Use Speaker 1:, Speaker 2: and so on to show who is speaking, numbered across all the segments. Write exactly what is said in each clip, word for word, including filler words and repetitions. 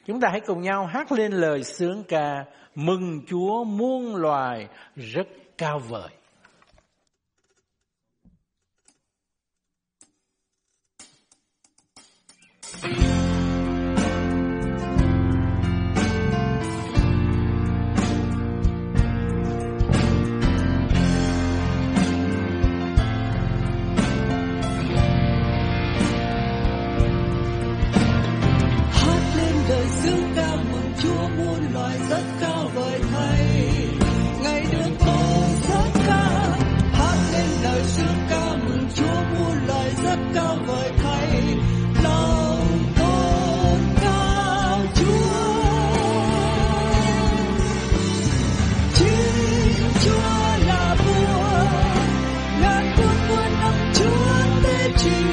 Speaker 1: Chúng ta hãy cùng nhau hát lên lời xướng ca mừng Chúa muôn loài rất cao vời.
Speaker 2: Chúa muôn loài rất cao vời thay, ngày được tôn rất cao. Hát lên lời xướng ca mừng Chúa muôn loài rất cao vời thay, lòng tôn cao Chúa. Chính Chúa là vua, ngàn quân quân năm Chúa tế trị.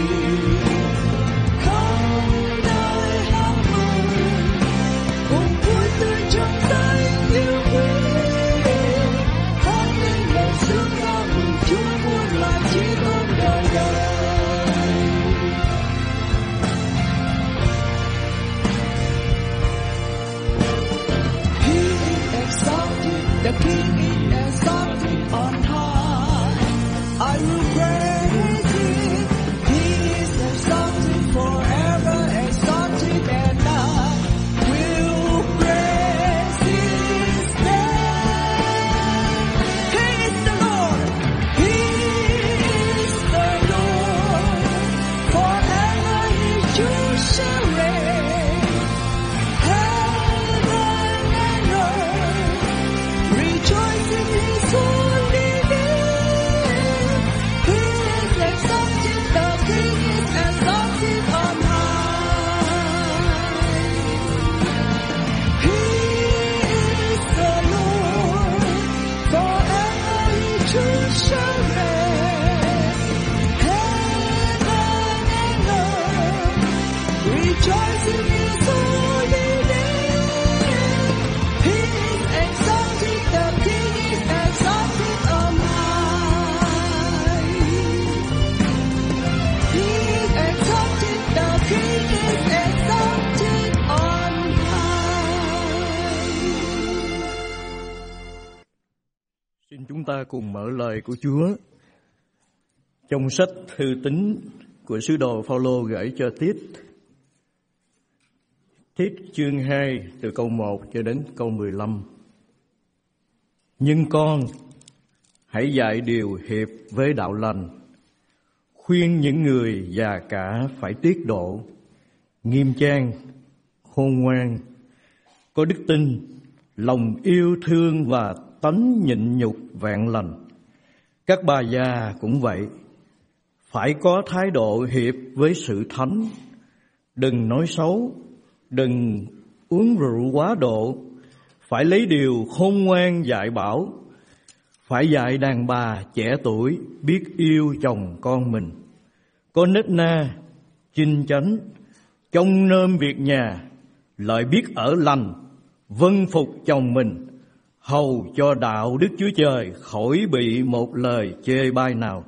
Speaker 2: The King is exalted on high. I will praise Him. He is exalted forever, exalted, and I will praise His name. He is the Lord. He is the Lord. Forever His truth shall reign. Heaven and earth rejoice in His holy name. He is exalted, the King is exalted on high. He is the Lord, forever His truth shall reign. Heaven and earth rejoice in His holy name. He is exalted, the King is exalted on high. He is exalted, the King is exalted on high.
Speaker 3: Xin chúng ta cùng mở lời của Chúa trong sách thư tín của sứ đồ Phaolô gửi cho Tít. Tít chương hai từ câu một cho đến câu mười lăm. Nhưng con hãy dạy điều hiệp với đạo lành, khuyên những người già cả phải tiết độ, nghiêm trang, khôn ngoan, có đức tin, lòng yêu thương và tánh nhịn nhục vẹn lành. Các bà già cũng vậy, phải có thái độ hiệp với sự thánh, đừng nói xấu, đừng uống rượu quá độ, phải lấy điều khôn ngoan dạy bảo, phải dạy đàn bà trẻ tuổi biết yêu chồng con mình, có nết na, chinh chánh, trông nom việc nhà, lại biết ở lành, vâng phục chồng mình, hầu cho đạo Đức Chúa Trời khỏi bị một lời chê bai nào.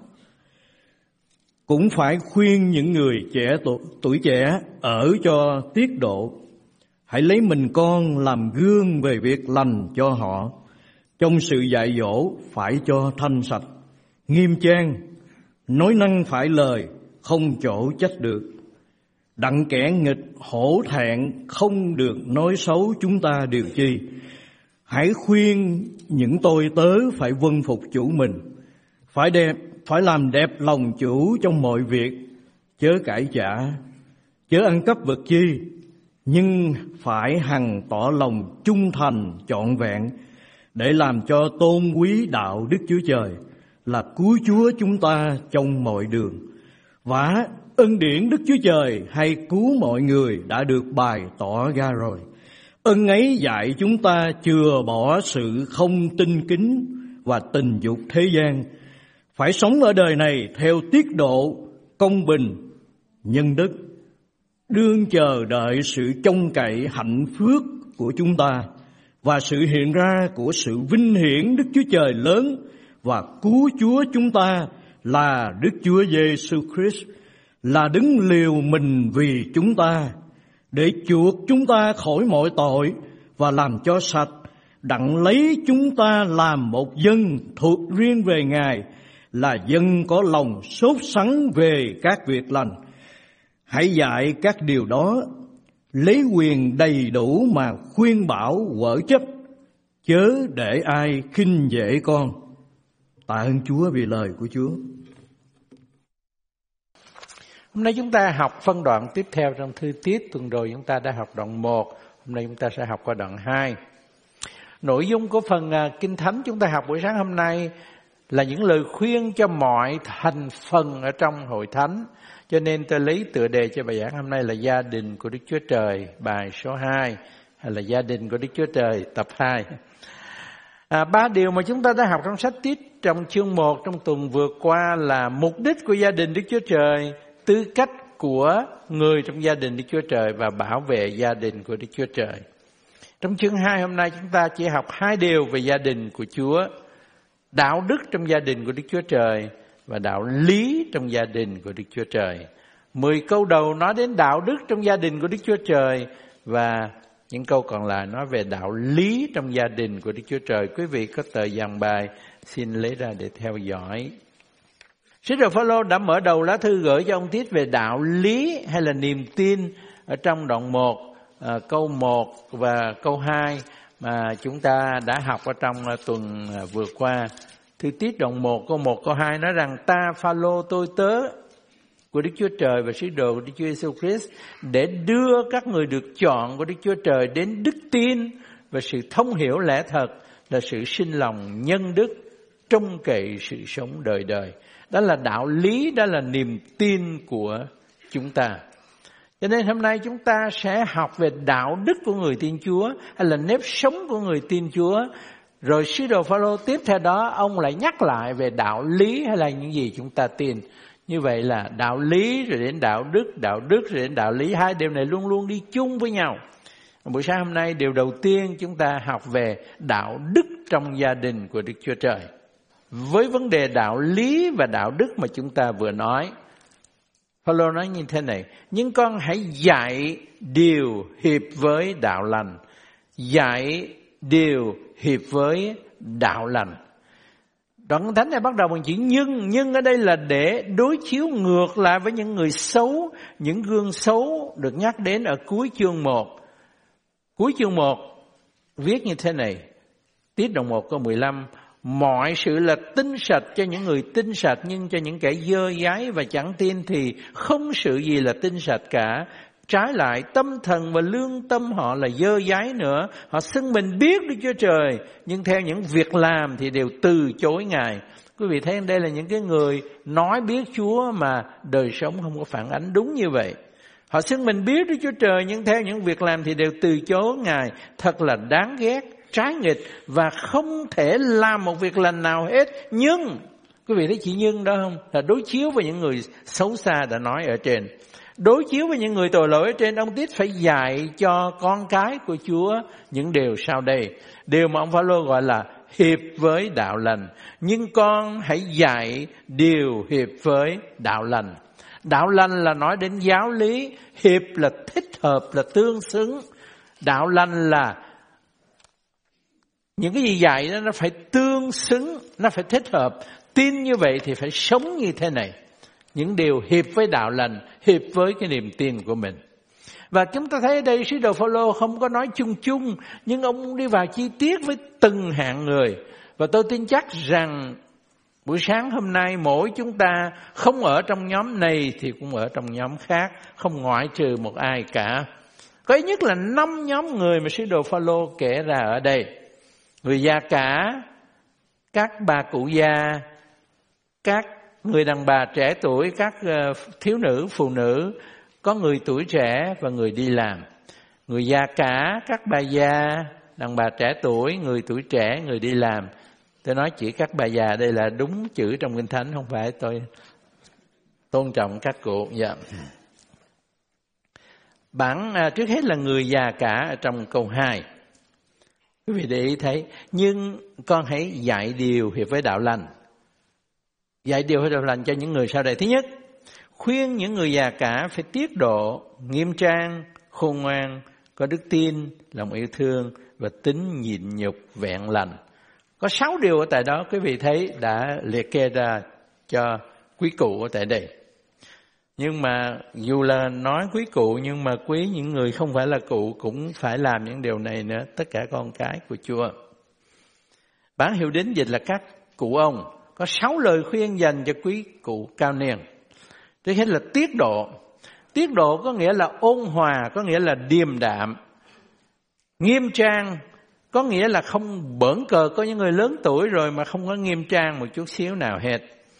Speaker 3: Cũng phải khuyên những người trẻ tuổi trẻ ở cho tiết độ, hãy lấy mình con làm gương về việc lành cho họ. Trong sự dạy dỗ phải cho thanh sạch, nghiêm trang, nói năng phải lời, không chỗ trách được. Đặng kẻ nghịch hổ thẹn không được nói xấu chúng ta điều chi. Hãy khuyên những tôi tớ phải vâng phục chủ mình, phải đẹp, phải làm đẹp lòng chủ trong mọi việc, chớ cãi trả, chớ ăn cắp vật chi, nhưng phải hằng tỏ lòng trung thành trọn vẹn, để làm cho tôn quý đạo Đức Chúa Trời là cứu Chúa chúng ta trong mọi đường. Vả ân điển Đức Chúa Trời hay cứu mọi người đã được bày tỏ ra rồi. Ân ấy dạy chúng ta chừa bỏ sự không tinh kính và tình dục thế gian, phải sống ở đời này theo tiết độ, công bình, nhân đức, đương chờ đợi sự trông cậy hạnh phước của chúng ta và sự hiện ra của sự vinh hiển Đức Chúa Trời lớn và cứu Chúa chúng ta là Đức Chúa Giêsu Christ, là đấng liều mình vì chúng ta, để chuộc chúng ta khỏi mọi tội và làm cho sạch, đặng lấy chúng ta làm một dân thuộc riêng về Ngài, là dân có lòng sốt sắng về các việc lành. Hãy dạy các điều đó, lấy quyền đầy đủ mà khuyên bảo quở trách, chớ để ai khinh dễ con. Tạ ơn Chúa vì lời của Chúa.
Speaker 1: Hôm nay chúng ta học phân đoạn tiếp theo trong thư Tiết. Tuần rồi chúng ta đã học đoạn một, hôm nay chúng ta sẽ học qua đoạn hai. Nội dung của phần Kinh Thánh chúng ta học buổi sáng hôm nay là những lời khuyên cho mọi thành phần ở trong hội thánh. Cho nên tôi lấy tựa đề cho bài giảng hôm nay là Gia đình của Đức Chúa Trời, bài số hai, hay là Gia đình của Đức Chúa Trời, tập hai. À, ba điều mà chúng ta đã học trong sách Tiết trong chương một trong tuần vừa qua là mục đích của gia đình Đức Chúa Trời, tư cách của người trong gia đình Đức Chúa Trời và bảo vệ gia đình của Đức Chúa Trời. Trong chương hai hôm nay chúng ta chỉ học hai điều về gia đình của Chúa: đạo đức trong gia đình của Đức Chúa Trời và đạo lý trong gia đình của Đức Chúa Trời. Mười câu đầu nói đến đạo đức trong gia đình của Đức Chúa Trời và những câu còn lại nói về đạo lý trong gia đình của Đức Chúa Trời. Quý vị có tờ dàn bài xin lấy ra để theo dõi. Sứ đồ Phao-lô đã mở đầu lá thư gửi cho ông Tít về đạo lý hay là niềm tin ở trong đoạn một, à, câu một và câu hai mà chúng ta đã học ở trong tuần vừa qua. Thư Tít đoạn một, câu một, câu hai nói rằng: ta Phao-lô tôi tớ của Đức Chúa Trời và sứ đồ của Đức Chúa Giêsu Christ để đưa các người được chọn của Đức Chúa Trời đến đức tin và sự thông hiểu lẽ thật là sự sinh lòng nhân đức, trông cậy sự sống đời đời. Đó là đạo lý, đó là niềm tin của chúng ta. Cho nên hôm nay chúng ta sẽ học về đạo đức của người tin Chúa hay là nếp sống của người tin Chúa. Rồi sứ đồ Phao-lô tiếp theo đó ông lại nhắc lại về đạo lý hay là những gì chúng ta tin. Như vậy là đạo lý rồi đến đạo đức, đạo đức rồi đến đạo lý, hai điều này luôn luôn đi chung với nhau. Buổi sáng hôm nay điều đầu tiên chúng ta học về đạo đức trong gia đình của Đức Chúa Trời. Với vấn đề đạo lý và đạo đức mà chúng ta vừa nói, Phao-lô nói như thế này: nhưng con hãy dạy điều hiệp với đạo lành. Dạy điều hiệp với đạo lành. Đoạn Thánh này bắt đầu bằng chữ nhưng. Nhưng ở đây là để đối chiếu ngược lại với những người xấu, những gương xấu được nhắc đến ở cuối chương một. Cuối chương một viết như thế này, Tiết đoạn một câu mười lăm: mọi sự là tinh sạch cho những người tinh sạch, nhưng cho những kẻ dơ dáy và chẳng tin thì không sự gì là tinh sạch cả. Trái lại tâm thần và lương tâm họ là dơ dáy nữa. Họ xưng mình biết Đức Chúa Trời, nhưng theo những việc làm thì đều từ chối Ngài. Quý vị thấy đây là những cái người nói biết Chúa mà đời sống không có phản ánh đúng như vậy. Họ xưng mình biết Đức Chúa Trời, nhưng theo những việc làm thì đều từ chối Ngài. Thật là đáng ghét, trái nghịch và không thể làm một việc lành nào hết. Nhưng, quý vị thấy chỉ nhưng đó không? Là đối chiếu với những người xấu xa đã nói ở trên. Đối chiếu với những người tội lỗi ở trên, ông Tít phải dạy cho con cái của Chúa những điều sau đây. Điều mà ông Phao-lô gọi là hiệp với đạo lành. Nhưng con hãy dạy điều hiệp với đạo lành. Đạo lành là nói đến giáo lý, hiệp là thích hợp, là tương xứng. Đạo lành là những cái gì dạy đó nó phải tương xứng, nó phải thích hợp. Tin như vậy thì phải sống như thế này. Những điều hiệp với đạo lành, hiệp với cái niềm tin của mình. Và chúng ta thấy ở đây sứ đồ Phao-lô không có nói chung chung, nhưng ông đi vào chi tiết với từng hạng người. Và tôi tin chắc rằng buổi sáng hôm nay mỗi chúng ta không ở trong nhóm này thì cũng ở trong nhóm khác, không ngoại trừ một ai cả. Có ít nhất là năm nhóm người mà sứ đồ Phao-lô kể ra ở đây. Người già cả, các bà cụ già, các người đàn bà trẻ tuổi, các thiếu nữ, phụ nữ, có người tuổi trẻ và người đi làm. Người già cả, các bà già, đàn bà trẻ tuổi, người tuổi trẻ, người đi làm. Tôi nói chỉ các bà già đây là đúng chữ trong Kinh Thánh, không phải tôi tôn trọng các cụ. Dạ. Bản à, trước hết là người già cả ở trong câu hai. Quý vị để ý thấy, nhưng con hãy dạy điều hiệp với đạo lành. Dạy điều hiệp với đạo lành cho những người sau đây. Thứ nhất, khuyên những người già cả phải tiết độ, nghiêm trang, khôn ngoan, có đức tin, lòng yêu thương và tính nhịn nhục vẹn lành. Có sáu điều ở tại đó quý vị thấy đã liệt kê ra cho quý cụ ở tại đây. Nhưng mà dù là nói quý cụ, nhưng mà quý những người không phải là cụ cũng phải làm những điều này nữa, tất cả con cái của Chúa. Bản hiệu đính dịch là các cụ ông. Có sáu lời khuyên dành cho quý cụ cao niên. Thứ hết là tiết độ. Tiết độ có nghĩa là ôn hòa, có nghĩa là điềm đạm. Nghiêm trang có nghĩa là không bỡn cợt. Có những người lớn tuổi rồi mà không có nghiêm trang một chút xíu nào hết.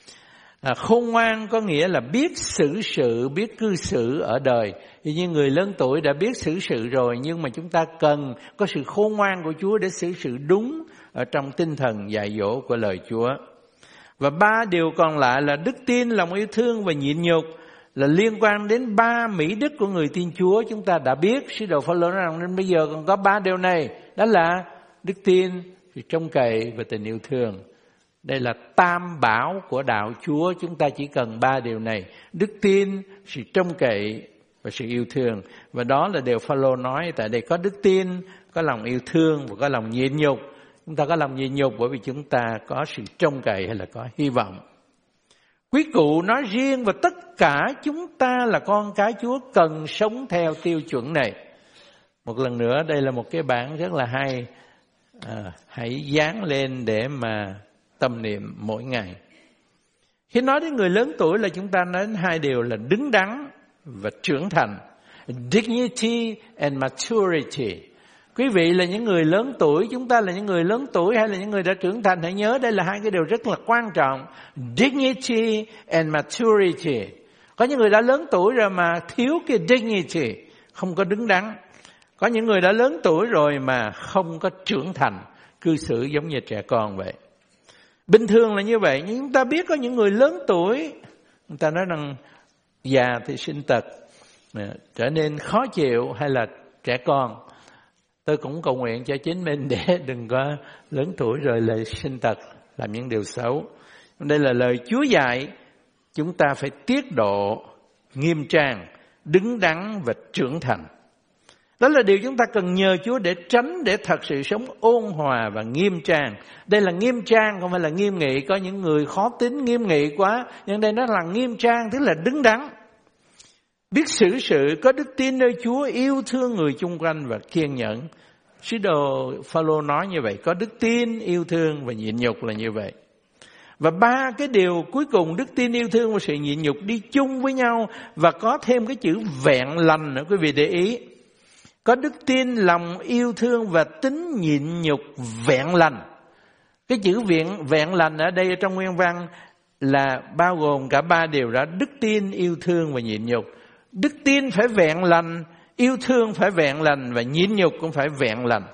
Speaker 1: À, khôn ngoan có nghĩa là biết xử sự, biết cư xử ở đời. Thì như người lớn tuổi đã biết xử sự rồi, nhưng mà chúng ta cần có sự khôn ngoan của Chúa để xử sự đúng ở trong tinh thần dạy dỗ của lời Chúa. Và ba điều còn lại là đức tin, lòng yêu thương và nhịn nhục, là liên quan đến ba mỹ đức của người tin Chúa. Chúng ta đã biết, sứ đồ Phao-lô nói rằng đến bây giờ còn có ba điều này, đó là đức tin, sự trông cậy và tình yêu thương. Đây là tam bảo của đạo Chúa, chúng ta chỉ cần ba điều này: đức tin, sự trông cậy và sự yêu thương. Và đó là điều Phao-lô nói tại đây: có đức tin, có lòng yêu thương và có lòng nhịn nhục. Chúng ta có lòng nhịn nhục bởi vì chúng ta có sự trông cậy hay là có hy vọng. Quý cụ nói riêng và tất cả chúng ta là con cái Chúa cần sống theo tiêu chuẩn này. Một lần nữa, đây là một cái bản rất là hay. À, hãy dán lên để mà tâm niệm mỗi ngày. Khi nói đến người lớn tuổi là chúng ta nói đến hai điều là đứng đắn và trưởng thành. Dignity and maturity. Quý vị là những người lớn tuổi, chúng ta là những người lớn tuổi hay là những người đã trưởng thành, hãy nhớ đây là hai cái điều rất là quan trọng. Dignity and maturity. Có những người đã lớn tuổi rồi mà thiếu cái dignity, không có đứng đắn. Có những người đã lớn tuổi rồi mà không có trưởng thành, cư xử giống như trẻ con vậy. Bình thường là như vậy, nhưng chúng ta biết có những người lớn tuổi, người ta nói rằng già thì sinh tật, trở nên khó chịu hay là trẻ con. Tôi cũng cầu nguyện cho chính mình để đừng có lớn tuổi rồi lại sinh tật, làm những điều xấu. Đây là lời Chúa dạy, chúng ta phải tiết độ, nghiêm trang, đứng đắn và trưởng thành. Đó là điều chúng ta cần nhờ Chúa để tránh, để thật sự sống ôn hòa và nghiêm trang. Đây là nghiêm trang, không phải là nghiêm nghị. Có những người khó tính, nghiêm nghị quá, nhưng đây nó là nghiêm trang, tức là đứng đắn. Biết xử sự, có đức tin nơi Chúa, yêu thương người chung quanh và kiên nhẫn. Sứ đồ Phao-lô nói như vậy, có đức tin, yêu thương và nhịn nhục là như vậy. Và ba cái điều cuối cùng, đức tin, yêu thương và sự nhịn nhục đi chung với nhau, và có thêm cái chữ vẹn lành nữa, quý vị để ý. Có đức tin, lòng yêu thương và tính nhịn nhục vẹn lành. Cái chữ vẹn, vẹn lành ở đây trong nguyên văn là bao gồm cả ba điều đó: đức tin, yêu thương và nhịn nhục. Đức tin phải vẹn lành, yêu thương phải vẹn lành và nhịn nhục cũng phải vẹn lành.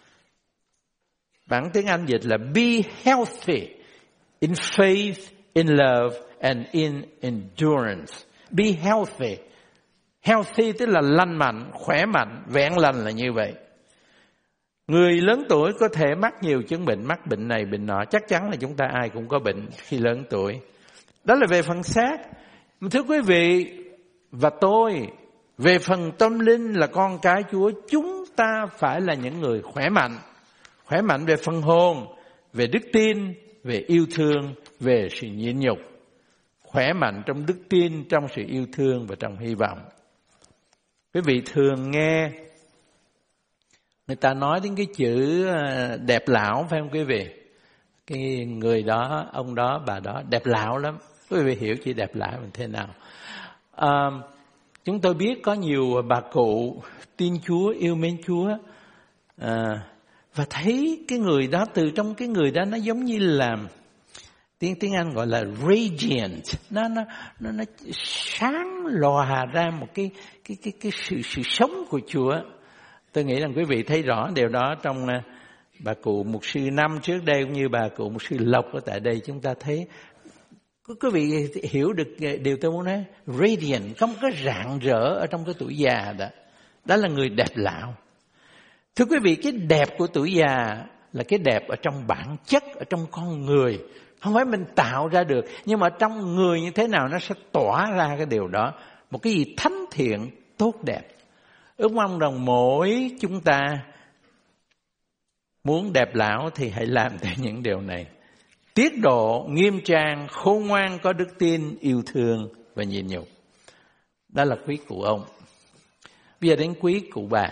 Speaker 1: Bản tiếng Anh dịch là be healthy in faith, in love and in endurance. Be healthy. Healthy tức là lành mạnh, khỏe mạnh, vẹn lành là như vậy. Người lớn tuổi có thể mắc nhiều chứng bệnh, mắc bệnh này, bệnh nọ. Chắc chắn là chúng ta ai cũng có bệnh khi lớn tuổi. Đó là về phần xác. Thưa quý vị và tôi, về phần tâm linh là con cái Chúa, chúng ta phải là những người khỏe mạnh. Khỏe mạnh về phần hồn, về đức tin, về yêu thương, về sự nhịn nhục. Khỏe mạnh trong đức tin, trong sự yêu thương và trong hy vọng. Quý vị thường nghe người ta nói đến cái chữ đẹp lão, phải không quý vị? Cái người đó, ông đó, bà đó đẹp lão lắm. Quý vị hiểu chữ đẹp lão là thế nào? À, chúng tôi biết có nhiều bà cụ tin Chúa, yêu mến Chúa, à, và thấy cái người đó, từ trong cái người đó nó giống như là tiếng tiếng Anh gọi là radiant, nó nó nó, nó sáng lòa ra một cái cái cái cái sự sự sống của Chúa. Tôi nghĩ rằng quý vị thấy rõ điều đó trong uh, bà cụ mục sư Năm trước đây, cũng như bà cụ mục sư Lộc ở tại đây. Chúng ta thấy, quý vị hiểu được điều tôi muốn nói, radiant, không có rạng rỡ ở trong cái tuổi già đó. Đó là người đẹp lão. Thưa quý vị, cái đẹp của tuổi già là cái đẹp ở trong bản chất, ở trong con người. Không phải mình tạo ra được, nhưng mà trong người như thế nào nó sẽ tỏa ra cái điều đó. Một cái gì thánh thiện, tốt đẹp. Ước mong rằng mỗi chúng ta muốn đẹp lão thì hãy làm theo những điều này. Tiết độ, nghiêm trang, khôn ngoan, có đức tin, yêu thương và nhịn nhục. Đó là quý cụ ông. Bây giờ đến quý cụ bà.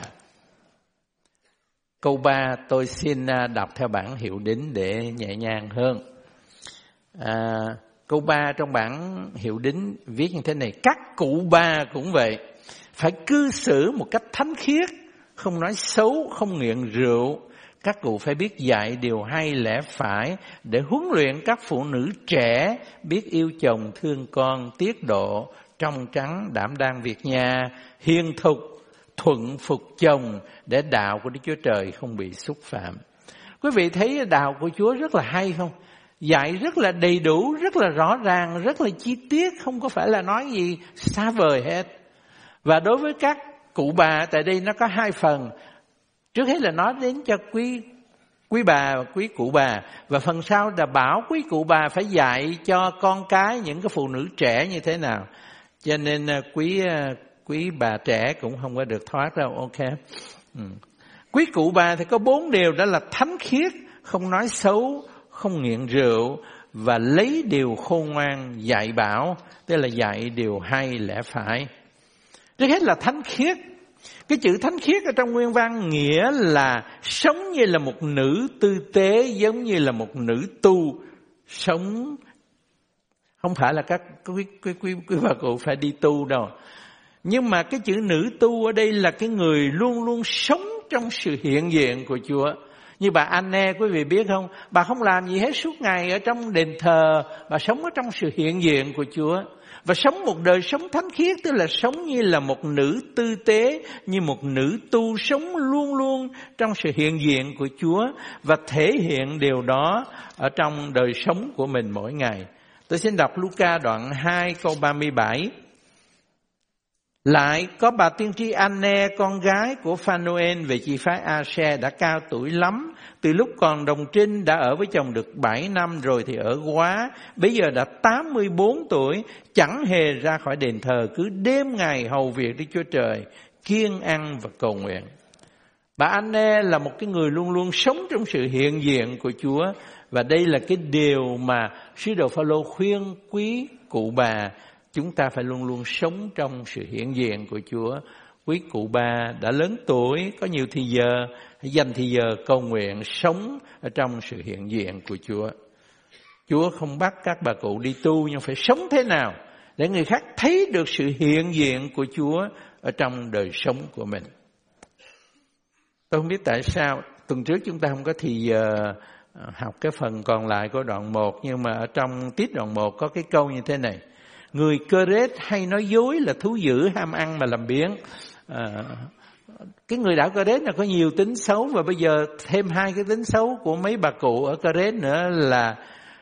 Speaker 1: Câu ba tôi xin đọc theo bản hiệu đính để nhẹ nhàng hơn. À, câu ba trong bản hiệu đính viết như thế này: các cụ bà cũng vậy, phải cư xử một cách thánh khiết, không nói xấu, không nghiện rượu. Các cụ phải biết dạy điều hay lẽ phải để huấn luyện các phụ nữ trẻ biết yêu chồng thương con, tiết độ, trong trắng, đảm đang việc nhà, hiền thục, thuận phục chồng để đạo của Đức Chúa Trời không bị xúc phạm. Quý vị thấy đạo của Chúa rất là hay không? Dạy rất là đầy đủ, rất là rõ ràng, rất là chi tiết, không có phải là nói gì xa vời hết. Và đối với các cụ bà, tại đây nó có hai phần. Trước hết là nói đến cho quý quý bà, quý cụ bà, và phần sau là bảo quý cụ bà phải dạy cho con cái, những cái phụ nữ trẻ như thế nào. Cho nên quý quý bà trẻ cũng không có được thoát đâu, ok. Ừ. Quý cụ bà thì có bốn điều, đó là thánh khiết, không nói xấu, không nghiện rượu và lấy điều khôn ngoan dạy bảo, tức là dạy điều hay lẽ phải. Trước hết là thánh khiết. Cái chữ thánh khiết ở trong nguyên văn nghĩa là sống như là một nữ tư tế, giống như là một nữ tu, sống không phải là các quý quý quý quý bà cụ phải đi tu đâu. Nhưng mà cái chữ nữ tu ở đây là cái người luôn luôn sống trong sự hiện diện của Chúa. Như bà Anne, quý vị biết không? Bà không làm gì hết suốt ngày ở trong đền thờ, bà sống ở trong sự hiện diện của Chúa. Và sống một đời sống thánh khiết, tức là sống như là một nữ tư tế, như một nữ tu, sống luôn luôn trong sự hiện diện của Chúa và thể hiện điều đó ở trong đời sống của mình mỗi ngày. Tôi xin đọc Luca đoạn hai câu ba mươi bảy. Lại có bà tiên tri Anne, con gái của Phanuel về chi phái Aser, đã cao tuổi lắm. Từ lúc còn đồng trinh đã ở với chồng được bảy năm, rồi thì ở góa. Bây giờ đã tám mươi bốn tuổi, chẳng hề ra khỏi đền thờ, cứ đêm ngày hầu việc Đức Chúa Trời, kiêng ăn và cầu nguyện. Bà Anne là một cái người luôn luôn sống trong sự hiện diện của Chúa. Và đây là cái điều mà sứ đồ Phao-lô khuyên quý cụ bà, chúng ta phải luôn luôn sống trong sự hiện diện của Chúa. Quý cụ bà đã lớn tuổi, có nhiều thời giờ, hãy dành thời giờ cầu nguyện, sống ở trong sự hiện diện của Chúa. Chúa không bắt các bà cụ đi tu, nhưng phải sống thế nào để người khác thấy được sự hiện diện của Chúa ở trong đời sống của mình. Tôi không biết tại sao tuần trước chúng ta không có thì giờ học cái phần còn lại của đoạn một, nhưng mà ở trong tiết đoạn một có cái câu như thế này: người Cơ-rết hay nói dối là thú dữ, ham ăn mà làm biếng. À, cái người đảo Cơ-rết là có nhiều tính xấu, và bây giờ thêm hai cái tính xấu của mấy bà cụ ở Cơ-rết nữa là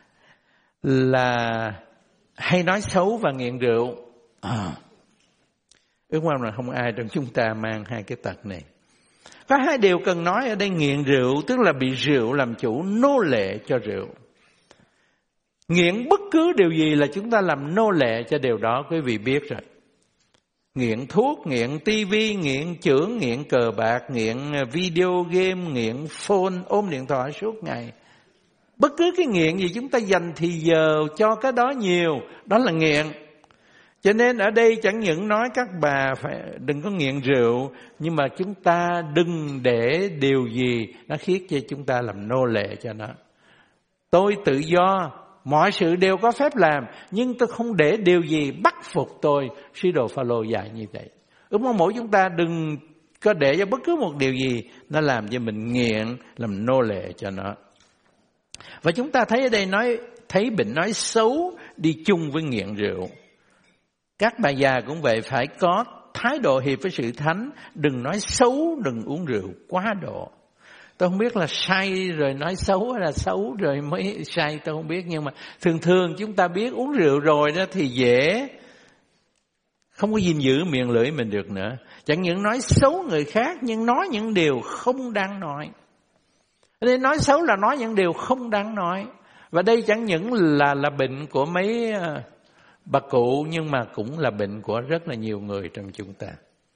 Speaker 1: là hay nói xấu và nghiện rượu. À, ước mong là không ai trong chúng ta mang hai cái tật này. Có hai điều cần nói ở đây: nghiện rượu tức là bị rượu làm chủ, nô lệ cho rượu. Nghiện bất cứ điều gì là chúng ta làm nô lệ cho điều đó, quý vị biết rồi. Nghiện thuốc, nghiện tivi, nghiện chưởng, nghiện cờ bạc, nghiện video game, nghiện phone, ôm điện thoại suốt ngày. Bất cứ cái nghiện gì chúng ta dành thì giờ cho cái đó nhiều, đó là nghiện. Cho nên ở đây chẳng những nói các bà phải đừng có nghiện rượu, nhưng mà chúng ta đừng để điều gì nó khiến cho chúng ta làm nô lệ cho nó. Tôi tự do, mọi sự đều có phép làm, nhưng tôi không để điều gì bắt phục tôi. Sứ đồ Phao-lô dạy như vậy. Ước mong mỗi chúng ta đừng có để cho bất cứ một điều gì nó làm cho mình nghiện, làm nô lệ cho nó. Và chúng ta thấy ở đây nói thấy bệnh nói xấu đi chung với nghiện rượu. Các bà già cũng vậy, phải có thái độ hiệp với sự thánh, đừng nói xấu, đừng uống rượu quá độ. Tôi không biết là say rồi nói xấu hay là xấu rồi mới say, tôi không biết. Nhưng mà thường thường chúng ta biết uống rượu rồi đó thì dễ không có gìn giữ miệng lưỡi mình được nữa. Chẳng những nói xấu người khác, nhưng nói những điều không đáng nói. Nên nói xấu là nói những điều không đáng nói. Và đây chẳng những là là bệnh của mấy bà cụ, nhưng mà cũng là bệnh của rất là nhiều người trong chúng ta.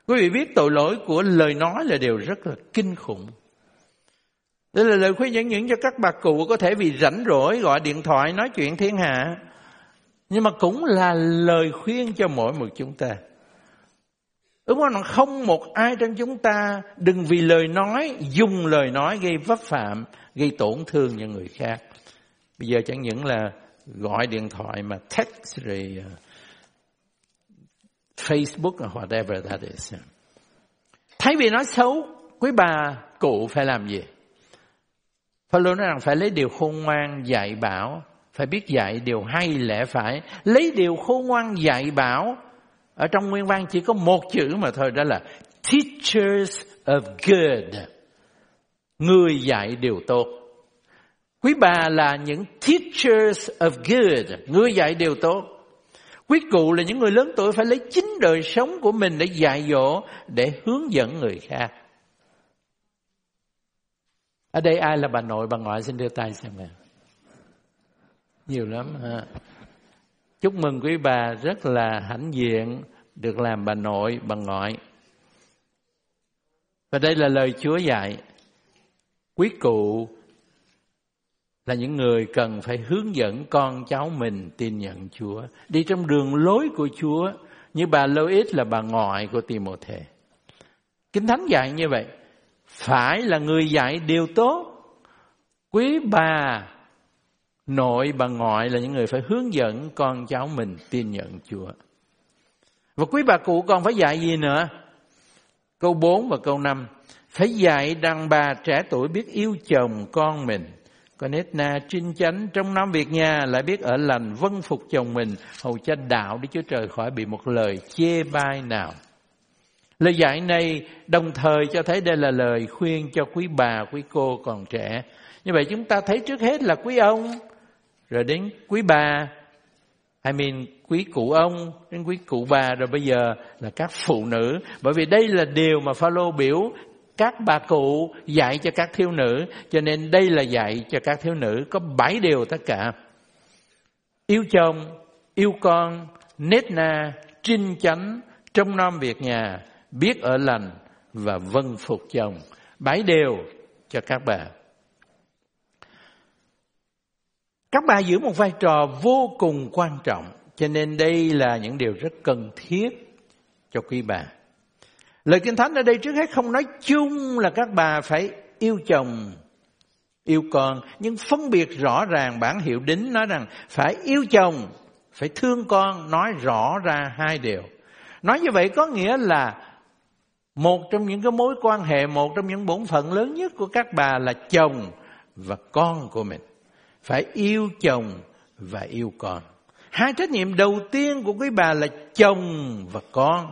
Speaker 1: Quý vị biết tội lỗi của lời nói là điều rất là kinh khủng. Đây là lời khuyên dẫn những cho các bà cụ có thể vì rảnh rỗi gọi điện thoại nói chuyện thiên hạ. Nhưng mà cũng là lời khuyên cho mỗi một chúng ta. Đúng không? Không một ai trong chúng ta đừng vì lời nói, dùng lời nói gây vấp phạm, gây tổn thương cho người khác. Bây giờ chẳng những là gọi điện thoại mà text rồi uh, Facebook or whatever that is. Thay vì nói xấu, quý bà cụ phải làm gì? Phaolô nói rằng phải lấy điều khôn ngoan dạy bảo, phải biết dạy điều hay lẽ phải. Lấy điều khôn ngoan dạy bảo, ở trong nguyên văn chỉ có một chữ mà thôi, đó là teachers of good. Người dạy điều tốt. Quý bà là những teachers of good, người dạy điều tốt. Quý cụ là những người lớn tuổi phải lấy chính đời sống của mình để dạy dỗ, để hướng dẫn người khác. Ở đây ai là bà nội, bà ngoại xin đưa tay xem nè. Nhiều lắm ha. Chúc mừng quý bà rất là hãnh diện được làm bà nội, bà ngoại. Và đây là lời Chúa dạy. Quý cụ là những người cần phải hướng dẫn con cháu mình tin nhận Chúa, đi trong đường lối của Chúa, như bà Lois là bà ngoại của Timôthê. Kinh Thánh dạy như vậy, phải là người dạy điều tốt. Quý bà nội, bà ngoại là những người phải hướng dẫn con cháu mình tin nhận Chúa. Và quý bà cụ còn phải dạy gì nữa? Câu bốn và câu năm. Phải dạy đàn bà trẻ tuổi biết yêu chồng con mình, có nết na trinh chánh trong năm việc nhà, lại biết ở lành vâng phục chồng mình, hầu cho đạo Đức Chúa Trời khỏi bị một lời chê bai nào. Lời dạy này đồng thời cho thấy đây là lời khuyên cho quý bà, quý cô còn trẻ. Như vậy chúng ta thấy trước hết là quý ông, rồi đến quý bà, I mean quý cụ ông, đến quý cụ bà, rồi bây giờ là các phụ nữ. Bởi vì đây là điều mà Phaolô biểu các bà cụ dạy cho các thiếu nữ, cho nên đây là dạy cho các thiếu nữ, có bảy điều tất cả. Yêu chồng, yêu con, nết na, trinh chánh, trông nom việc nhà, biết ở lành và vâng phục chồng. Bảy điều cho các bà. Các bà giữ một vai trò vô cùng quan trọng, cho nên đây là những điều rất cần thiết cho quý bà. Lời Kinh Thánh ở đây trước hết không nói chung là các bà phải yêu chồng, yêu con, nhưng phân biệt rõ ràng bản hiệu đính nói rằng phải yêu chồng, phải thương con, nói rõ ra hai điều. Nói như vậy có nghĩa là một trong những cái mối quan hệ, một trong những bổn phận lớn nhất của các bà là chồng và con của mình. Phải yêu chồng và yêu con. Hai trách nhiệm đầu tiên của quý bà là chồng và con.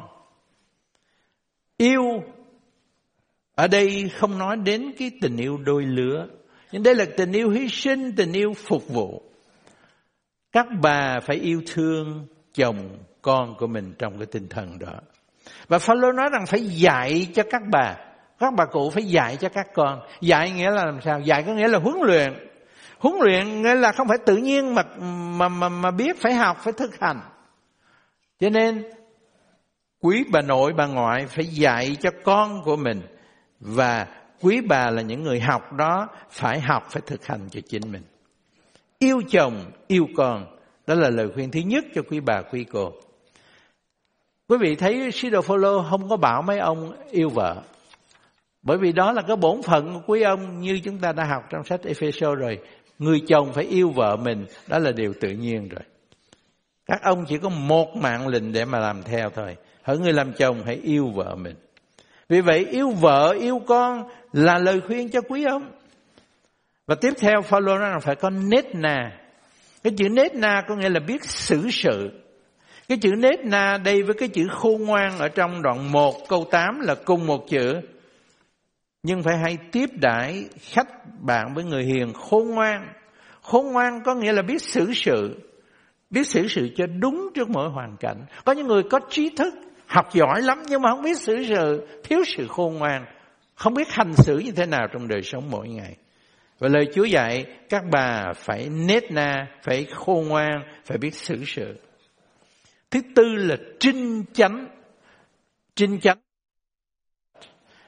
Speaker 1: Yêu ở đây không nói đến cái tình yêu đôi lứa, nhưng đây là tình yêu hy sinh, tình yêu phục vụ. Các bà phải yêu thương chồng, con của mình trong cái tinh thần đó. Và Phaolô nói rằng phải dạy cho các bà, các bà cụ phải dạy cho các con. Dạy nghĩa là làm sao? Dạy có nghĩa là huấn luyện. Huấn luyện nghĩa là không phải tự nhiên mà mà mà, mà biết, phải học, phải thực hành. Cho nên quý bà nội, bà ngoại phải dạy cho con của mình, và quý bà là những người học đó phải học, phải thực hành cho chính mình. Yêu chồng, yêu con, đó là lời khuyên thứ nhất cho quý bà, quý cô. Quý vị thấy sứ đồ Phaolô không có bảo mấy ông yêu vợ, bởi vì đó là cái bổn phận của quý ông, như chúng ta đã học trong sách Ê-phê-sô rồi. Người chồng phải yêu vợ mình, đó là điều tự nhiên rồi. Các ông chỉ có một mạng lệnh để mà làm theo thôi. Hỡi người làm chồng hãy yêu vợ mình. Vì vậy yêu vợ, yêu con là lời khuyên cho quý ông. Và tiếp theo Phaolô nói là phải có nết na. Cái chữ nết na có nghĩa là biết xử sự. Cái chữ nết na đây với cái chữ khôn ngoan ở trong đoạn một câu tám là cùng một chữ. Nhưng phải hay tiếp đãi khách bạn với người hiền khôn ngoan. Khôn ngoan có nghĩa là biết xử sự. Biết xử sự cho đúng trước mỗi hoàn cảnh. Có những người có trí thức, học giỏi lắm nhưng mà không biết xử sự, thiếu sự khôn ngoan, không biết hành xử như thế nào trong đời sống mỗi ngày. Và lời Chúa dạy các bà phải nết na, phải khôn ngoan, phải biết xử sự. Thứ tư là trinh chánh. Trinh chánh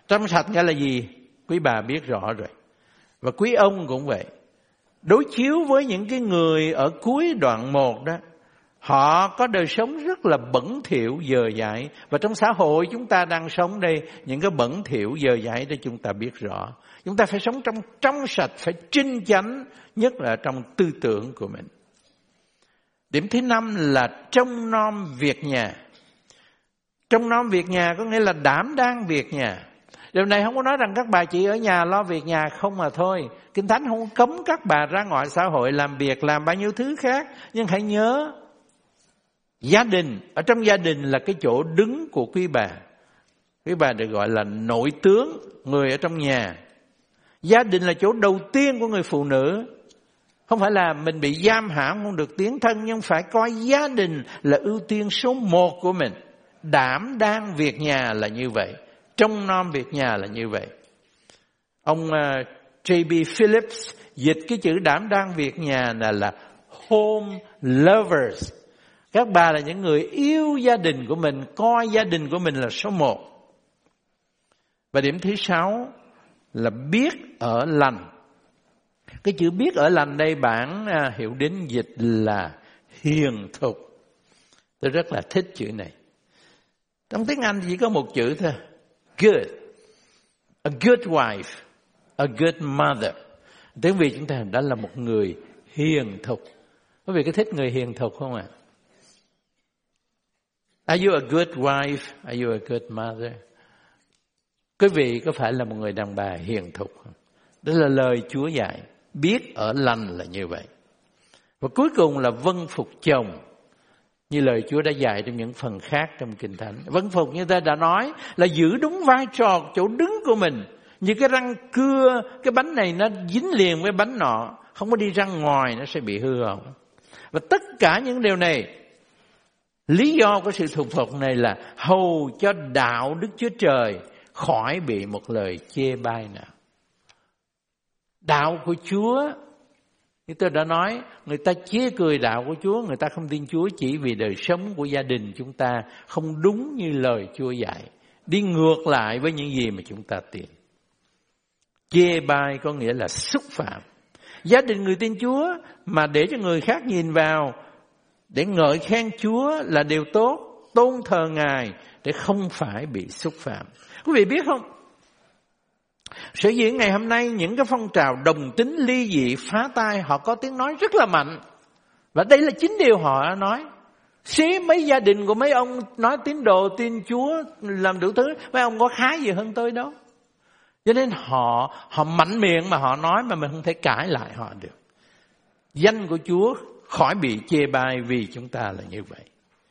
Speaker 1: Trong sạch nghĩa là gì? Quý bà biết rõ rồi. Và quý ông cũng vậy. Đối chiếu với những cái người ở cuối đoạn một đó, họ có đời sống rất là bẩn thỉu, dơ dãi. Và trong xã hội chúng ta đang sống đây, những cái bẩn thỉu, dơ dãi đó chúng ta biết rõ. Chúng ta phải sống trong trong sạch, phải trinh chánh, nhất là trong tư tưởng của mình. Điểm thứ năm là trông nom việc nhà. Trông nom việc nhà có nghĩa là đảm đang việc nhà. Điều này không có nói rằng các bà chỉ ở nhà lo việc nhà không mà thôi. Kinh Thánh không cấm các bà ra ngoài xã hội làm việc, làm bao nhiêu thứ khác. Nhưng hãy nhớ, gia đình, ở trong gia đình là cái chỗ đứng của quý bà. Quý bà được gọi là nội tướng, người ở trong nhà. Gia đình là chỗ đầu tiên của người phụ nữ. Không phải là mình bị giam hãm không được tiến thân, nhưng phải coi gia đình là ưu tiên số một của mình. Đảm đang việc nhà là như vậy. Trông nom việc nhà là như vậy. Ông uh, J B Phillips dịch cái chữ đảm đang việc nhà là là home lovers. Các bà là những người yêu gia đình của mình, coi gia đình của mình là số một. Và điểm thứ sáu là biết ở lành. Cái chữ biết ở lành đây bản uh, hiệu đính dịch là hiền thục. Tôi rất là thích chữ này. Trong tiếng Anh chỉ có một chữ thôi. Good. A good wife. A good mother. Tiếng Việt chúng ta đã là một người hiền thục. Quý vị có thích người hiền thục không ạ? Are you a good wife? Are you a good mother? Quý vị có phải là một người đàn bà hiền thục không? Đó là lời Chúa dạy. Biết ở lành là như vậy. Và cuối cùng là vâng phục chồng. Như lời Chúa đã dạy trong những phần khác trong Kinh Thánh. Vâng phục như ta đã nói là giữ đúng vai trò, chỗ đứng của mình. Như cái răng cưa, cái bánh này nó dính liền với bánh nọ, không có đi ra ngoài, nó sẽ bị hư hỏng. Và tất cả những điều này, lý do của sự thuần phục này là hầu cho đạo Đức Chúa Trời khỏi bị một lời chê bai nào. Đạo của Chúa, như tôi đã nói, người ta chế cười đạo của Chúa, người ta không tin Chúa chỉ vì đời sống của gia đình chúng ta không đúng như lời Chúa dạy, đi ngược lại với những gì mà chúng ta tin. Chê bai có nghĩa là xúc phạm. Gia đình người tin Chúa mà để cho người khác nhìn vào, để ngợi khen Chúa là điều tốt, tôn thờ Ngài để không phải bị xúc phạm. Quý vị biết không? Sở dĩ ngày hôm nay những cái phong trào đồng tính ly dị phá tai họ có tiếng nói rất là mạnh. Và đây là chính điều họ đã nói. Xí mấy gia đình của mấy ông nói tín đồ, tin Chúa, làm đủ thứ, mấy ông có khá gì hơn tôi đâu. Cho nên họ họ mạnh miệng mà họ nói mà mình không thể cãi lại họ được. Danh của Chúa khỏi bị chê bai vì chúng ta là như vậy.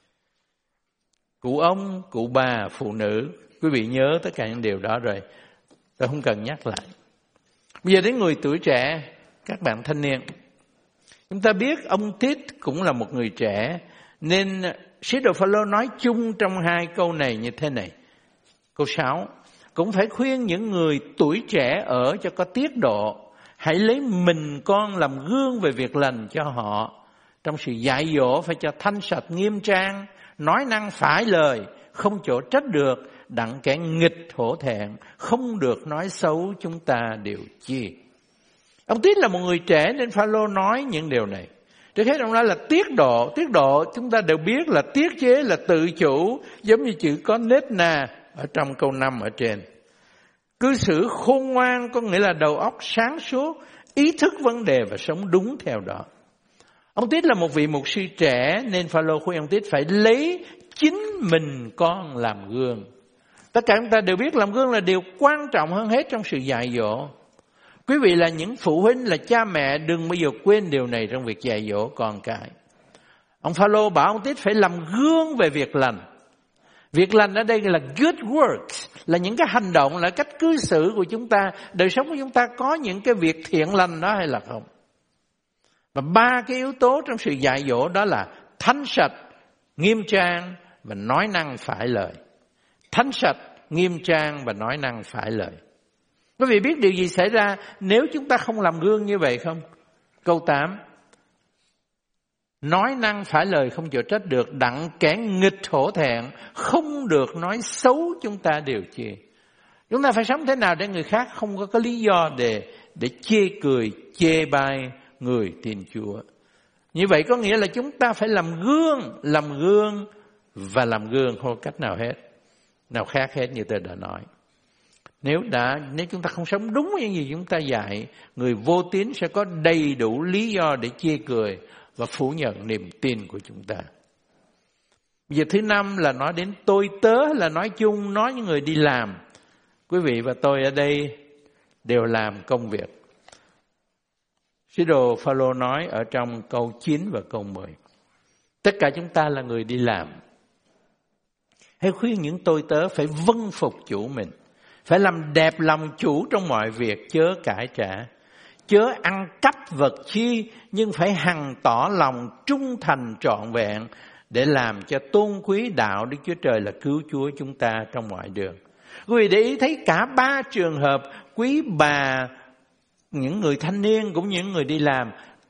Speaker 1: Cụ ông, cụ bà, phụ nữ, quý vị nhớ tất cả những điều đó rồi. Tôi không cần nhắc lại. Bây giờ đến người tuổi trẻ, các bạn thanh niên. Chúng ta biết ông Tít cũng là một người trẻ, nên sứ đồ Phao-lô nói chung trong hai câu này như thế này. Câu sáu, cũng phải khuyên những người tuổi trẻ ở cho có tiết độ, hãy lấy mình con làm gương về việc lành cho họ. Trong sự dạy dỗ phải cho thanh sạch nghiêm trang, nói năng phải lời, không chỗ trách được, đặng kẻ nghịch hổ thẹn, không được nói xấu chúng ta đều chi. Ông Tít là một người trẻ nên Phao-lô nói những điều này. Trước hết ông nói là tiết độ. Tiết độ chúng ta đều biết là tiết chế, là tự chủ, giống như chữ có nết na ở trong câu năm ở trên. Cư xử khôn ngoan có nghĩa là đầu óc sáng suốt, ý thức vấn đề và sống đúng theo đó. Ông Tít là một vị mục sư trẻ nên Phao-lô khuyên ông Tít phải lấy chính mình con làm gương. Tất cả chúng ta đều biết làm gương là điều quan trọng hơn hết trong sự dạy dỗ. Quý vị là những phụ huynh, là cha mẹ, đừng bao giờ quên điều này trong việc dạy dỗ con cái. Ông Phao-lô bảo ông Tít phải làm gương về việc lành. Việc lành ở đây là good works, là những cái hành động, là cách cư xử của chúng ta, đời sống của chúng ta có những cái việc thiện lành đó hay là không. Và ba cái yếu tố trong sự dạy dỗ đó là thánh sạch, nghiêm trang và nói năng phải lời. Thánh sạch, nghiêm trang và nói năng phải lời. Quý vị biết điều gì xảy ra nếu chúng ta không làm gương như vậy không? Câu tám. Nói năng phải lời không chịu trách được, đặng kẻ nghịch hổ thẹn, không được nói xấu chúng ta điều chi. Chúng ta phải sống thế nào để người khác không có, có lý do để, để chê cười, chê bai người tin Chúa. Như vậy có nghĩa là chúng ta phải làm gương, làm gương và làm gương không có cách nào hết, nào khác hết như tôi đã nói. Nếu đã nếu chúng ta không sống đúng những gì chúng ta dạy, người vô tín sẽ có đầy đủ lý do để chê cười và phủ nhận niềm tin của chúng ta. Bây giờ thứ năm là nói đến tôi tớ, là nói chung, nói những người đi làm. Quý vị và tôi ở đây đều làm công việc. Sứ đồ Phao-lô nói ở trong câu chín và câu mười. Tất cả chúng ta là người đi làm. Hãy khuyên những tôi tớ phải vâng phục chủ mình, phải làm đẹp lòng chủ trong mọi việc, chớ cãi trả, chớ ăn cắp vật chi, nhưng phải hằng tỏ lòng trung thành trọn vẹn để làm cho tôn quý đạo Đức Chúa Trời là cứu Chúa chúng ta trong mọi đường. Quý vị để ý thấy cả ba trường hợp, quý bà, những người thanh niên cũng những người đi làm,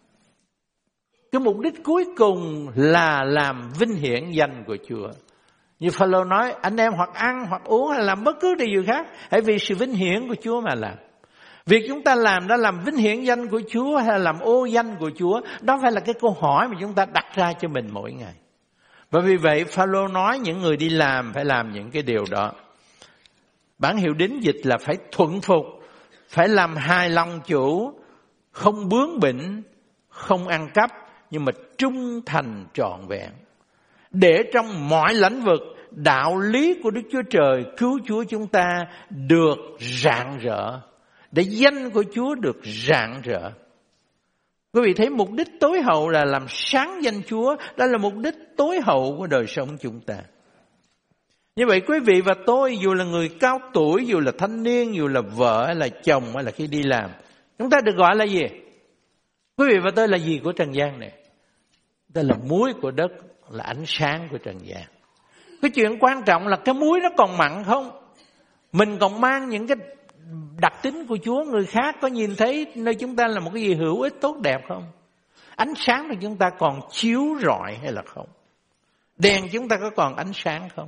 Speaker 1: cái mục đích cuối cùng là làm vinh hiển danh của Chúa. Như Phao-lô nói, anh em hoặc ăn hoặc uống hay làm bất cứ điều gì khác, hãy vì sự vinh hiển của Chúa mà làm. Việc chúng ta làm đó làm vinh hiển danh của Chúa hay là làm ô danh của Chúa, đó phải là cái câu hỏi mà chúng ta đặt ra cho mình mỗi ngày. Và vì vậy Phao-lô nói những người đi làm phải làm những cái điều đó. Bản hiệu đính dịch là phải thuận phục, phải làm hài lòng chủ, không bướng bỉnh, không ăn cắp, nhưng mà trung thành trọn vẹn. Để trong mọi lĩnh vực, đạo lý của Đức Chúa Trời cứu Chúa chúng ta được rạng rỡ, để danh của Chúa được rạng rỡ. Quý vị thấy mục đích tối hậu là làm sáng danh Chúa, đó là mục đích tối hậu của đời sống chúng ta. Như vậy quý vị và tôi, dù là người cao tuổi, dù là thanh niên, dù là vợ hay là chồng hay là khi đi làm, chúng ta được gọi là gì? Quý vị và tôi là gì của trần gian này? Đó là muối của đất, là ánh sáng của trần gian. Cái chuyện quan trọng là cái muối nó còn mặn không? Mình còn mang những cái đặc tính của Chúa, người khác có nhìn thấy nơi chúng ta là một cái gì hữu ích tốt đẹp không? Ánh sáng của chúng ta còn chiếu rọi hay là không? Đèn chúng ta có còn ánh sáng không?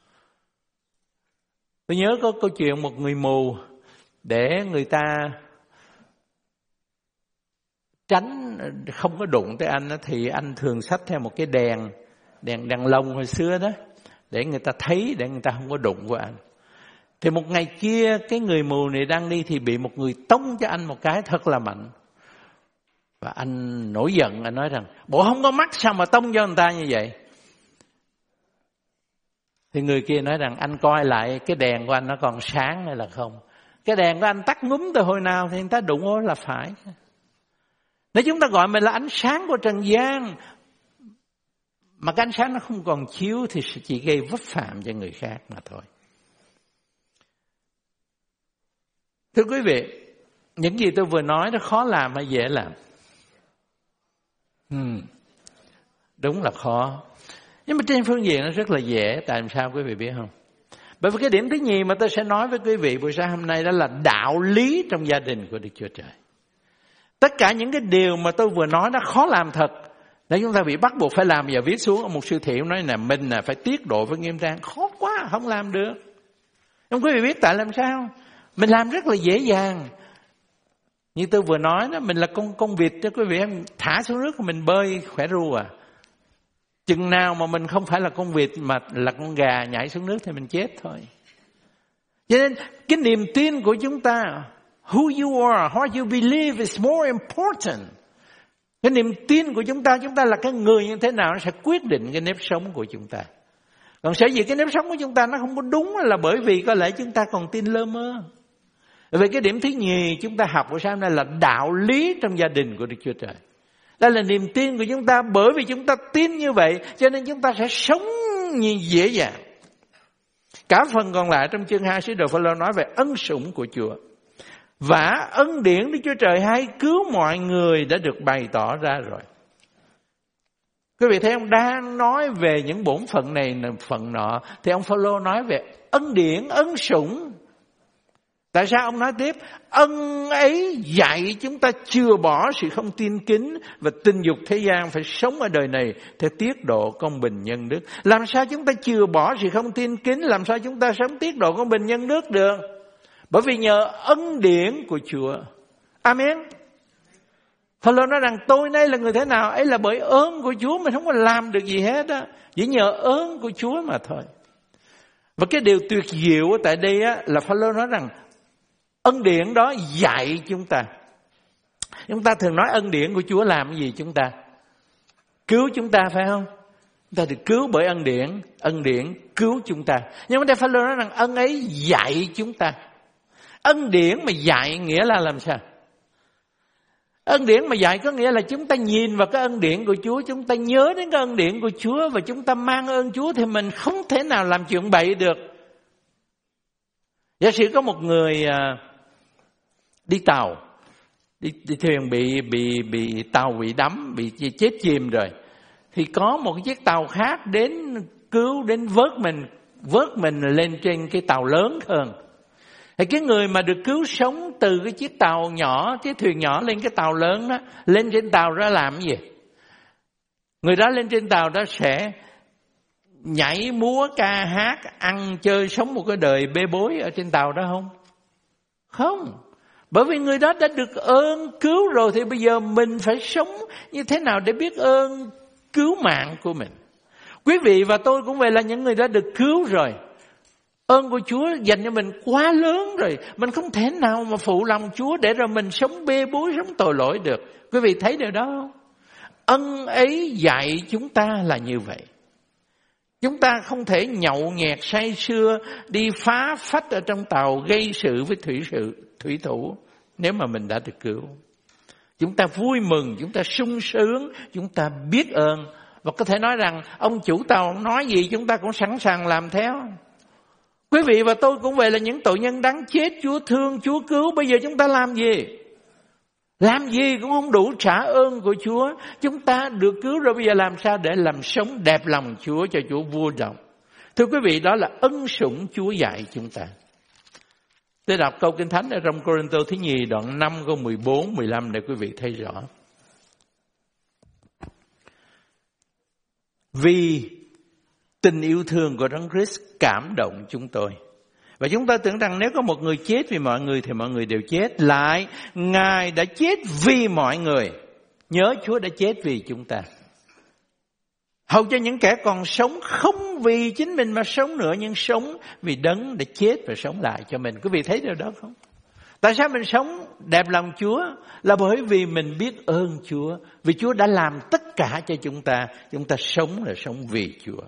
Speaker 1: Tôi nhớ có câu chuyện một người mù, để người ta tránh không có đụng tới anh, thì anh thường xách theo một cái đèn, đèn đèn lồng hồi xưa đó, để người ta thấy, để người ta không có đụng vào anh. Thì một ngày kia cái người mù này đang đi thì bị một người tông cho anh một cái thật là mạnh. Và anh nổi giận, anh nói rằng bộ không có mắt sao mà tông cho người ta như vậy. Thì người kia nói rằng anh coi lại cái đèn của anh nó còn sáng hay là không. Cái đèn của anh tắt ngúm từ hồi nào thì người ta đụng vô là phải. Nếu chúng ta gọi mình là ánh sáng của trần gian, mà cái ánh sáng nó không còn chiếu thì chỉ gây vấp phạm cho người khác mà thôi. Thưa quý vị, những gì tôi vừa nói nó khó làm hay dễ làm? Hmm, đúng là khó. Nhưng mà trên phương diện nó rất là dễ. Tại sao quý vị biết không? Bởi vì cái điểm thứ nhì mà tôi sẽ nói với quý vị buổi sáng hôm nay đó là đạo lý trong gia đình của Đức Chúa Trời. Tất cả những cái điều mà tôi vừa nói nó khó làm thật. Nếu chúng ta bị bắt buộc phải làm, giờ viết xuống ở một siêu thị nói là mình là phải tiết độ với nghiêm trang, khó quá, không làm được. Nhưng quý vị biết tại làm sao? Mình làm rất là dễ dàng. Như tôi vừa nói đó, mình là con con vịt cho quý vị, em thả xuống nước mình bơi khỏe ru à. Chừng nào mà mình không phải là con vịt mà là con gà nhảy xuống nước thì mình chết thôi. Cho nên cái niềm tin của chúng ta, who you are, what you believe is more important. Cái niềm tin của chúng ta, chúng ta là cái người như thế nào nó sẽ quyết định cái nếp sống của chúng ta. Còn sở dĩ cái nếp sống của chúng ta nó không có đúng là bởi vì có lẽ chúng ta còn tin lơ mơ. Vậy cái điểm thứ nhì chúng ta học buổi sáng nay là đạo lý trong gia đình của Đức Chúa Trời. Đây là niềm tin của chúng ta, bởi vì chúng ta tin như vậy cho nên chúng ta sẽ sống như dễ dàng. Cả phần còn lại trong chương hai, sứ đồ Phao-lô nói về ân sủng của Chúa. Và ân điển Đức Chúa Trời hay cứu mọi người đã được bày tỏ ra rồi. Quý vị thấy ông đang nói về những bổn phận này phận nọ, thì ông Phao-lô nói về ân điển, ân sủng. Tại sao ông nói tiếp? Ân ấy dạy chúng ta chừa bỏ sự không tin kính và tình dục thế gian, phải sống ở đời này theo tiết độ công bình nhân đức. Làm sao chúng ta chừa bỏ sự không tin kính? Làm sao chúng ta sống tiết độ công bình nhân đức được? Bởi vì nhờ ân điển của Chúa. Amen. Phaolô nói rằng tôi đây là người thế nào, ấy là bởi ơn của Chúa, mình không có làm được gì hết á, chỉ nhờ ơn của Chúa mà thôi. Và cái điều tuyệt diệu ở tại đây á là Phaolô nói rằng ân điển đó dạy chúng ta. Chúng ta thường nói ân điển của Chúa làm cái gì chúng ta? Cứu chúng ta phải không? Chúng ta được cứu bởi ân điển, ân điển cứu chúng ta. Nhưng mà đây Phaolô nói rằng ân ấy dạy chúng ta. Ân điển mà dạy nghĩa là làm sao? Ân điển mà dạy có nghĩa là chúng ta nhìn vào cái ân điển của Chúa, chúng ta nhớ đến cái ân điển của Chúa và chúng ta mang ơn Chúa thì mình không thể nào làm chuyện bậy được. Giả sử có một người à, đi tàu, đi, đi thuyền bị bị bị tàu bị đắm, bị chết chìm rồi, thì có một cái chiếc tàu khác đến cứu, đến vớt mình, vớt mình lên trên cái tàu lớn hơn. Thì cái người mà được cứu sống từ cái chiếc tàu nhỏ, cái thuyền nhỏ lên cái tàu lớn đó, lên trên tàu đó làm cái gì? Người đó lên trên tàu đó sẽ nhảy múa ca hát, ăn chơi, sống một cái đời bê bối ở trên tàu đó không? Không. Bởi vì người đó đã được ơn cứu rồi thì bây giờ mình phải sống như thế nào để biết ơn cứu mạng của mình. Quý vị và tôi cũng vậy, là những người đã được cứu rồi. Ơn của Chúa dành cho mình quá lớn rồi. Mình không thể nào mà phụ lòng Chúa để rồi mình sống bê bối, sống tội lỗi được. Quý vị thấy điều đó không? Ân ấy dạy chúng ta là như vậy. Chúng ta không thể nhậu nhẹt say sưa, đi phá phách ở trong tàu, gây sự với thủy sự thủy thủ nếu mà mình đã được cứu. Chúng ta vui mừng, chúng ta sung sướng, chúng ta biết ơn. Và có thể nói rằng ông chủ tàu nói gì chúng ta cũng sẵn sàng làm theo. Quý vị và tôi cũng vậy, là những tội nhân đáng chết, Chúa thương, Chúa cứu. Bây giờ chúng ta làm gì? Làm gì cũng không đủ trả ơn của Chúa. Chúng ta được cứu rồi, bây giờ làm sao để làm sống đẹp lòng Chúa, cho Chúa vui lòng. Thưa quý vị, đó là ân sủng Chúa dạy chúng ta. Tôi đọc câu Kinh Thánh ở trong Cô-rinh-tô thứ nhì đoạn năm câu mười bốn, mười lăm để quý vị thấy rõ. Vì tình yêu thương của Đấng Christ cảm động chúng tôi. Và chúng ta tưởng rằng nếu có một người chết vì mọi người thì mọi người đều chết. Lại, Ngài đã chết vì mọi người. Nhớ Chúa đã chết vì chúng ta. Hầu cho những kẻ còn sống không vì chính mình mà sống nữa, nhưng sống vì Đấng đã chết và sống lại cho mình. Quý vị thấy điều đó không? Tại sao mình sống đẹp lòng Chúa? Là bởi vì mình biết ơn Chúa. Vì Chúa đã làm tất cả cho chúng ta. Chúng ta sống là sống vì Chúa.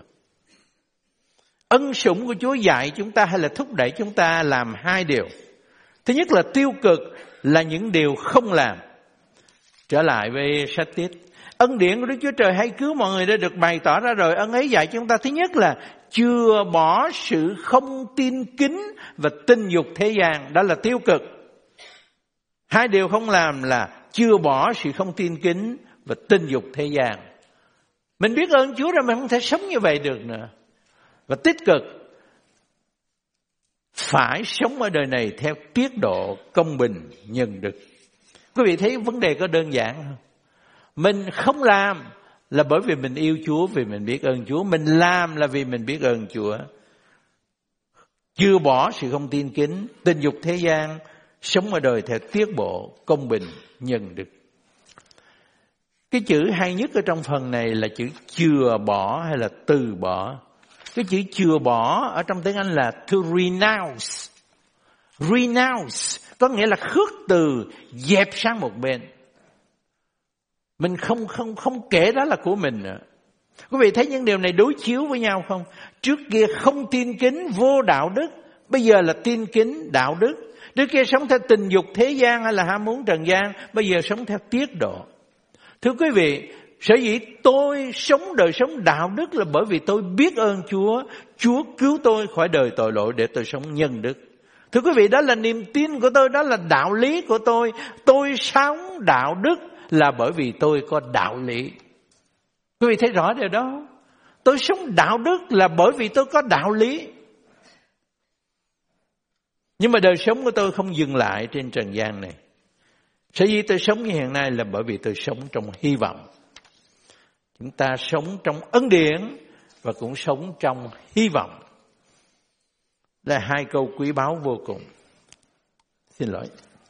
Speaker 1: Ân sủng của Chúa dạy chúng ta hay là thúc đẩy chúng ta làm hai điều. Thứ nhất là tiêu cực, là những điều không làm. Trở lại với sách Tiết. Ân điển của Đức Chúa Trời hay cứu mọi người đã được bày tỏ ra rồi. Ân ấy dạy chúng ta thứ nhất là chừa bỏ sự không tin kính và tình dục thế gian. Đó là tiêu cực. Hai điều không làm là chừa bỏ sự không tin kính và tình dục thế gian. Mình biết ơn Chúa rồi mình không thể sống như vậy được nữa. Và tích cực, phải sống ở đời này theo tiết độ công bình nhân đức. Quý vị thấy vấn đề có đơn giản không? Mình không làm là bởi vì mình yêu Chúa, vì mình biết ơn Chúa. Mình làm là vì mình biết ơn Chúa. Chưa bỏ sự không tin kính, tình dục thế gian, sống ở đời theo tiết bộ công bình nhân đức. Cái chữ hay nhất ở trong phần này là chữ chừa bỏ hay là từ bỏ. Cái chữ chừa bỏ ở trong tiếng Anh là to renounce. Renounce có nghĩa là khước từ, dẹp sang một bên. Mình không không không kể đó là của mình nữa. Quý vị thấy những điều này đối chiếu với nhau không? Trước kia không tin kính, vô đạo đức. Bây giờ là tin kính, đạo đức. Trước kia sống theo tình dục thế gian hay là ham muốn trần gian. Bây giờ sống theo tiết độ. Thưa quý vị, sở dĩ tôi sống đời sống đạo đức là bởi vì tôi biết ơn Chúa. Chúa cứu tôi khỏi đời tội lỗi để tôi sống nhân đức. Thưa quý vị, đó là niềm tin của tôi, đó là đạo lý của tôi. Tôi sống đạo đức là bởi vì tôi có đạo lý. Quý vị thấy rõ điều đó không? Tôi sống đạo đức là bởi vì tôi có đạo lý. Nhưng mà đời sống của tôi không dừng lại trên trần gian này. Sở dĩ tôi sống như hiện nay là bởi vì tôi sống trong hy vọng. Chúng ta sống trong ân điển và cũng sống trong hy vọng. Là hai câu quý báu vô cùng. Xin lỗi.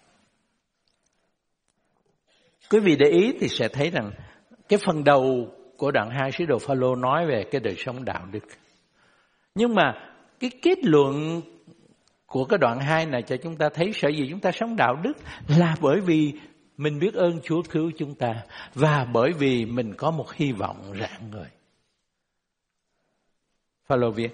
Speaker 1: Quý vị để ý thì sẽ thấy rằng cái phần đầu của đoạn hai sứ đồ Phaolô nói về cái đời sống đạo đức. Nhưng mà cái kết luận của cái đoạn hai này cho chúng ta thấy sở dĩ chúng ta sống đạo đức là bởi vì mình biết ơn Chúa cứu chúng ta và bởi vì mình có một hy vọng rạng ngời. Phaolô viết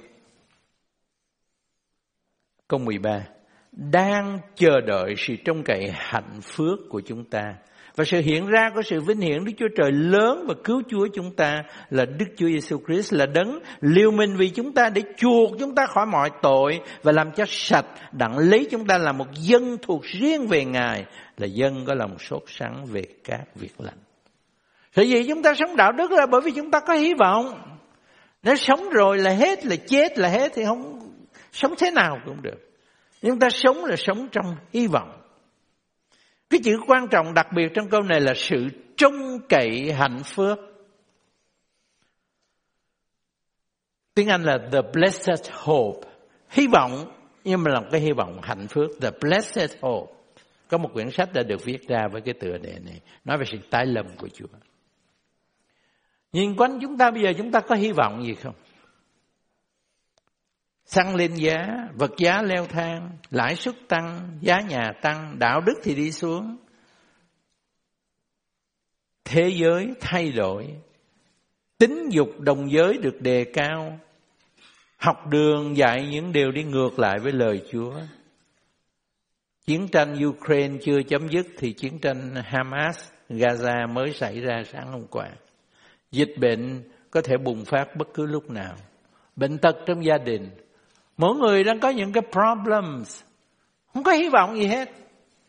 Speaker 1: câu mười ba, đang chờ đợi sự trông cậy hạnh phước của chúng ta và sự hiện ra của sự vinh hiển Đức Chúa Trời lớn và cứu Chúa chúng ta là Đức Chúa Giêsu Christ, là đấng liều mình vì chúng ta để chuộc chúng ta khỏi mọi tội và làm cho sạch, đặng lấy chúng ta làm một dân thuộc riêng về Ngài, là dân có lòng sốt sắng về các việc lành. Sở dĩ chúng ta sống đạo đức là bởi vì chúng ta có hy vọng. Nếu sống rồi là hết, là chết là hết thì không sống thế nào cũng được. Nhưng ta sống là sống trong hy vọng. Cái chữ quan trọng đặc biệt trong câu này là sự trông cậy hạnh phước. Tiếng Anh là the blessed hope. Hy vọng, nhưng mà là cái hy vọng hạnh phước. The blessed hope. Có một quyển sách đã được viết ra với cái tựa đề này, nói về sự tái lâm của Chúa. Nhìn quanh chúng ta bây giờ chúng ta có hy vọng gì không? Xăng lên giá, vật giá leo thang, lãi suất tăng, giá nhà tăng, đạo đức thì đi xuống. Thế giới thay đổi, tính dục đồng giới được đề cao, học đường dạy những điều đi ngược lại với lời Chúa. Chiến tranh Ukraine chưa chấm dứt thì chiến tranh Hamas, Gaza mới xảy ra sáng hôm qua. Dịch bệnh có thể bùng phát bất cứ lúc nào. Bệnh tật trong gia đình. Mỗi người đang có những cái problems. Không có hy vọng gì hết.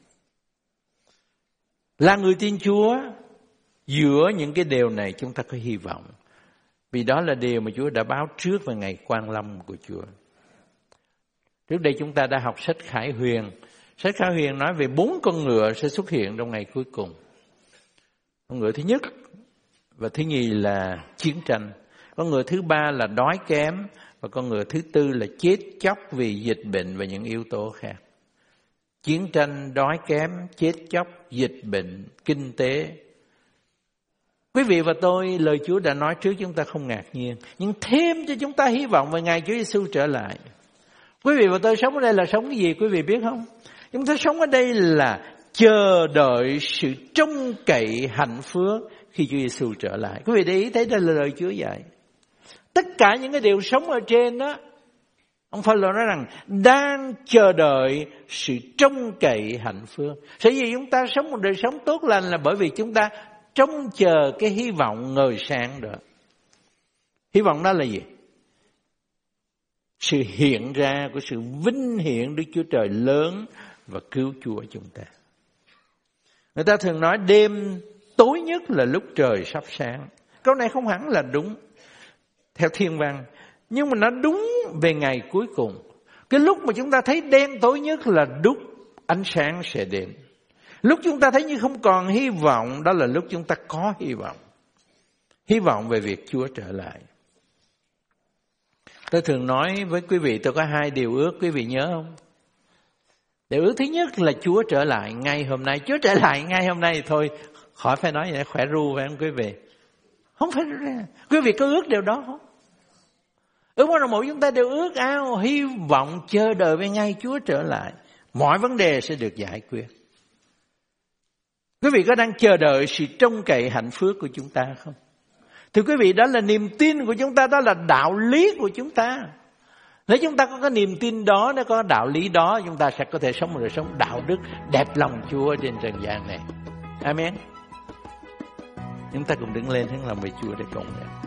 Speaker 1: Là người tin Chúa, giữa những cái điều này chúng ta có hy vọng. Vì đó là điều mà Chúa đã báo trước về ngày Quan Lâm của Chúa. Trước đây chúng ta đã học sách Khải Huyền. Sách Khải Huyền nói về bốn con ngựa sẽ xuất hiện trong ngày cuối cùng. Con ngựa thứ nhất và thứ nhì là chiến tranh. Con ngựa thứ ba là đói kém. Và con ngựa thứ tư là chết chóc vì dịch bệnh và những yếu tố khác. Chiến tranh, đói kém, chết chóc, dịch bệnh, kinh tế. Quý vị và tôi, lời Chúa đã nói trước chúng ta không ngạc nhiên. Nhưng thêm cho chúng ta hy vọng về ngày Chúa Giêsu trở lại. Quý vị và tôi sống ở đây là sống cái gì quý vị biết không? Chúng ta sống ở đây là chờ đợi sự trông cậy hạnh phước khi Chúa Giêsu trở lại. Quý vị để ý thấy đây là lời Chúa dạy. Tất cả những cái điều sống ở trên đó, ông Phaolô nói rằng đang chờ đợi sự trông cậy hạnh phước. Sở dĩ chúng ta sống một đời sống tốt lành là bởi vì chúng ta trông chờ cái hy vọng ngời sáng đó. Hy vọng đó là gì? Sự hiện ra của sự vinh hiển Đức Chúa Trời lớn và cứu Chúa chúng ta. Người ta thường nói đêm tối nhất là lúc trời sắp sáng. Câu này không hẳn là đúng theo thiên văn, nhưng mà nó đúng về ngày cuối cùng. Cái lúc mà chúng ta thấy đen tối nhất là lúc ánh sáng sẽ đến. Lúc chúng ta thấy như không còn hy vọng, đó là lúc chúng ta có hy vọng. Hy vọng về việc Chúa trở lại. Tôi thường nói với quý vị, tôi có hai điều ước, quý vị nhớ không? Điều ước thứ nhất là Chúa trở lại ngay hôm nay. Chúa trở lại ngay hôm nay thôi, khỏi phải nói vậy, khỏe ru phải không quý vị? Không phải, quý vị có ước điều đó không? Ước mong mỗi chúng ta đều ước ao, hy vọng chờ đợi về ngày Chúa trở lại. Mọi vấn đề sẽ được giải quyết. Quý vị có đang chờ đợi sự trông cậy hạnh phước của chúng ta không? Thưa quý vị, đó là niềm tin của chúng ta, đó là đạo lý của chúng ta. Nếu chúng ta có cái niềm tin đó, nếu có đạo lý đó, chúng ta sẽ có thể sống một đời sống đạo đức, đẹp lòng Chúa trên trần gian này. Amen. Chúng ta cùng đứng lên hướng lòng về Chúa để cầu nguyện.